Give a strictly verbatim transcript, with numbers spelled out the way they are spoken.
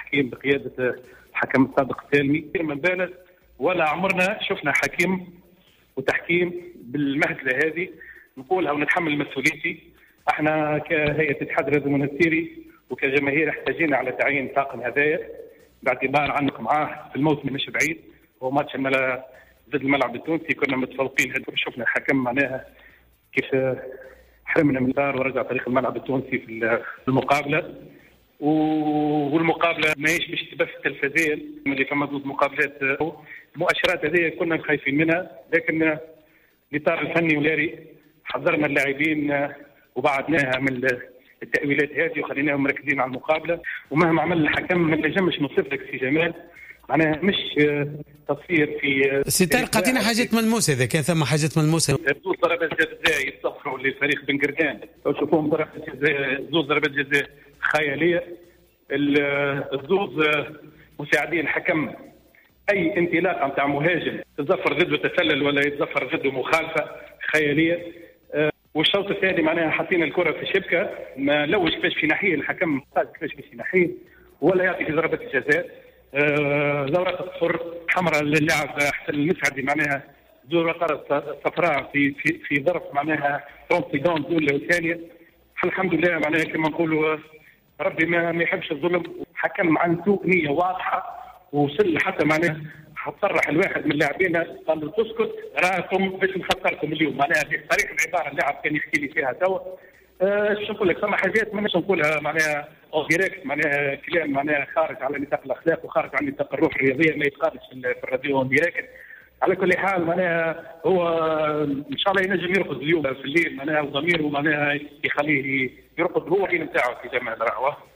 التحكيم بقياده الحكم السابق التالمي من بالغ، ولا عمرنا شفنا حكيم وتحكيم بالمهزله هذه. نقولها ونتحمل مسؤوليتي. احنا كهيئه الاتحاد الرياضي المنستيري وكجماهير احتاجينا على تعيين طاقم هدايا باعتبار عنك معاه في الموسم مش بعيد. هو ماتش ضد الملعب التونسي كنا متفوقين، شفنا الحكم معناها كيف حرمنا من دار ورجع طريق الملعب التونسي في المقابله. والمقابله ما يشبهش تبث التلفزيون اللي فما ضد مقابلات. المؤشرات هذه كنا خايفين منها، لكن الاطار الفني والاداري حضرنا اللاعبين وبعدناها من التاويلات هذه وخليناهم مركزين على المقابله. ومهما عمل الحكم ما نجمش نوصف لك سي جمال، معناها مش تصفير في سي طارق. عطينا حاجات ملموسه اذا كان ثم حاجات ملموسه. زوج ضربات جزاء يتصفروا للفريق بن قردان، لو تشوفوهم ضربات جزاء زوج ضربات جزاء خياليه. الزوز مساعدين حكم اي انطلاقه نتاع مهاجم تظفر ضده تسلل ولا يتظفر ضده مخالفه خياليه. والشوط الثاني معناها حاطين الكره في الشبكه، ما لوش كيفاش في ناحيه الحكم كيفاش في ناحيه ولا يعطي في ضربه الجزاء. زورات الصفر حمراء للاعب حسن المسعدي، معناها زورات صفراء في في في ظرف معناها ثلاثين سكوند الاولى والثانيه. الحمد لله معناها كما نقولوا ربي ما, ما يحبش الظلم. حكم عن سوء نيه واضحه، ووصل حتى معناها صرح الواحد من اللاعبين قال له تسكت راكم باش نخسركم اليوم. معناها في صريح العباره اللاعب كان يحكي لي فيها توا. شو نقول لك، ثم حاجات ما نقولها معناها او ديريكت، معناها كلام معناها خارج على نطاق الاخلاق وخارج عن نطاق الروح الرياضيه، ما يتقالش في الراديو ديريكت. على كل حال معناها هو ان شاء الله ينجم يرقد اليوم في الليل، معناها وضميره معناها يخليه يرقد هو الليل نتاعو في جمال راهو.